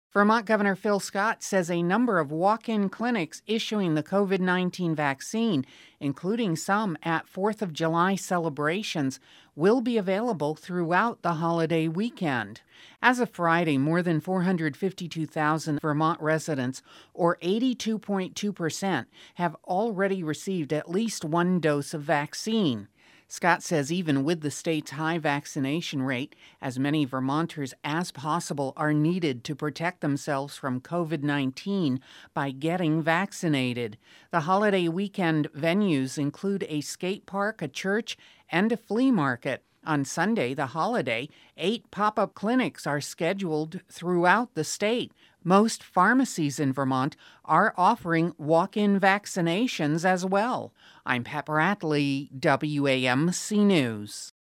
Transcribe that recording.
Vermont Governor Phil Scott says a number of walk-in clinics issuing the COVID-19 vaccine, including some at 4th of July celebrations, will be available throughout the holiday weekend. As of Friday, more than 452,000 Vermont residents, or 82.2%, have already received at least one dose of vaccine. Scott says even with the state's high vaccination rate, as many Vermonters as possible are needed to protect themselves from COVID-19 by getting vaccinated. The holiday weekend venues include a skate park, a church, and a flea market. On Sunday, the holiday, 8 pop-up clinics are scheduled throughout the state. Most pharmacies in Vermont are offering walk-in vaccinations as well. I'm Pat Bradley, WAMC News.